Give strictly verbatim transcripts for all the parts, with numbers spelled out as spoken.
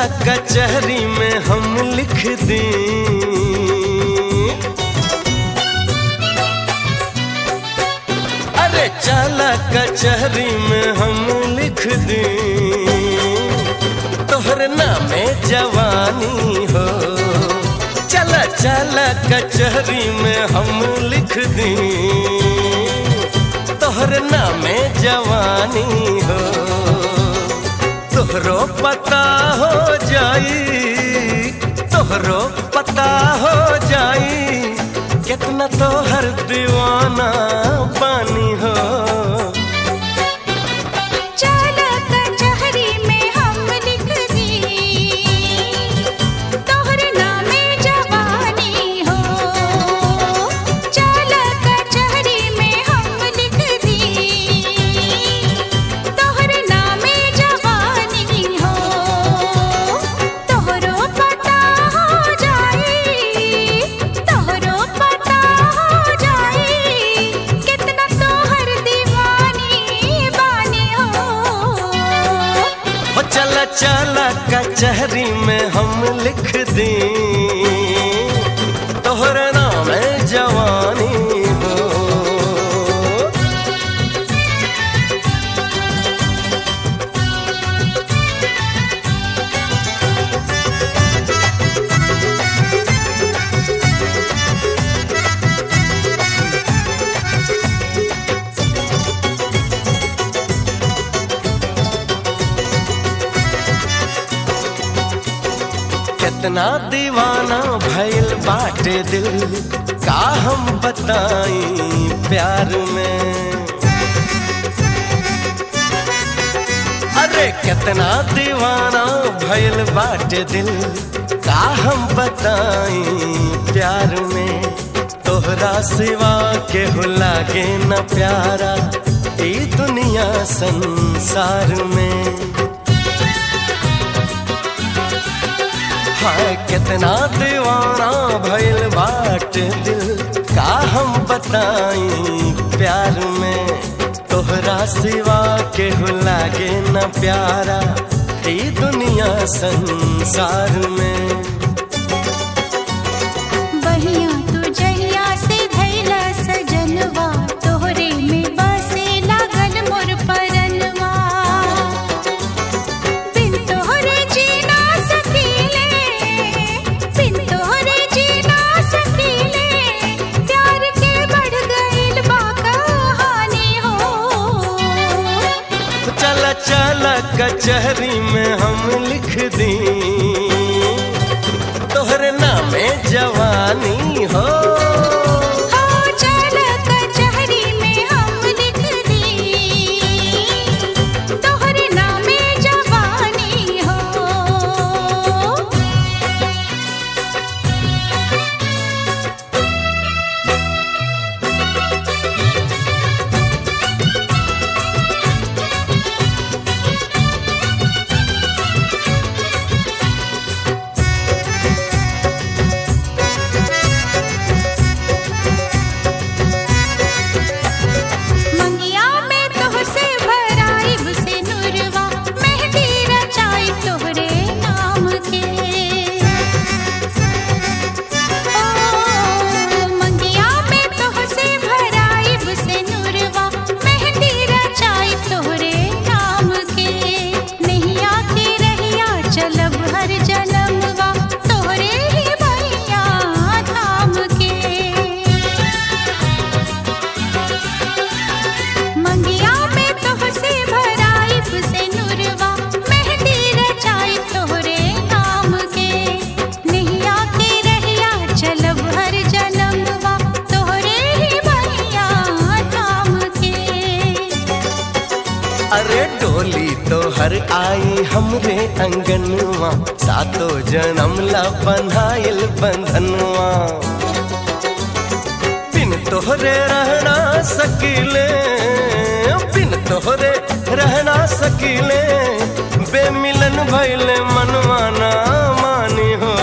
कचहरी में हम लिख दें। अरे चला कचहरी में हम लिख दें, तोहरे नामे जवानी हो। चला चला कचहरी में हम लिख दें, तोहरे नामे जवानी हो। तोहरो पता हो जाई, तोहरो पता हो जाई, कितना तोहर दीवाना पानी हो। चला कचहरी में हम लिख दी, तोहरे नामे जवानी हो। चला कचहरी में हम लिख दी, तोहरे नामे जवानी हो। तोहरो पता हो जाई, तोहरो पता हो जाई, कितना तोहर दीवानी बानी हो। हो चला चला कचहरी में हम लिख दें, तोहरे नामे जवानी हो। कितना दीवाना भइल बाटे दिल, का हम बताई प्यार में। अरे कितना दीवाना भइल बाटे दिल, का हम बताई प्यार में। तोहरा सिवा केहू लागे न प्यारा ई दुनिया संसार में। हाय कितना दीवाना भइल बाट दिल, का हम बताई प्यार में। तोहरा सिवा केहू लागे न प्यारा ई दुनिया संसार में। बहिया तू जहिया से धैला सजनवा, तोहरे में बसे लागल मोर परनवा। बिन तोहरे जीना सकीले, बिन तोहरे जीना सकीले, प्यार के बढ़ गइल बा कहानी हो। चला चला कचहरी में हम लिख दें, तोहरे नामे जवानी हो। चला कचहरी में हम लिख दी, तोहरे नामे जवानी हो। मंगिया में तोहसे भराइब से नुरवा, मेहंदी रचाई तोहरे नाम के। ओ मंगिया में तोहसे भराइब से नुरवा, मेहंदी रचाई तोहरे नाम के। नैया के रहिया चलब हर जनमवा, तोहरे ही भैया थाम के। मंगिया में तोहसे भराइब से नुरवा, मेहंदी रचाई तोहरे नाम के। नैया के रहिया चलब हर जनमवा, तोहरे ही भैया थाम के। अरे डोली तोहर आई हमरे अंगनवा, सातो जन्म ला बंधाइल बंधनवा। बिन तोहरे रहना सकीले, बिन तोहरे रहना सकीले, बेमिलन भइले मनवा ना मानी हो।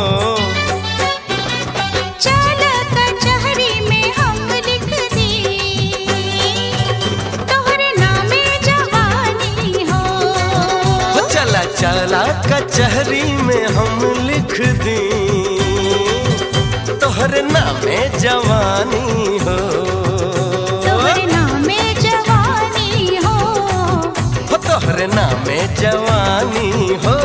चला कचहरी में हम लिख दी, तोहरे नामे जवानी हो। चला चला कचहरी में हम लिख दी तोहरे नामे जवानी हो, तोहरे नामे जवानी हो, हो तोहरे नामे जवानी हो।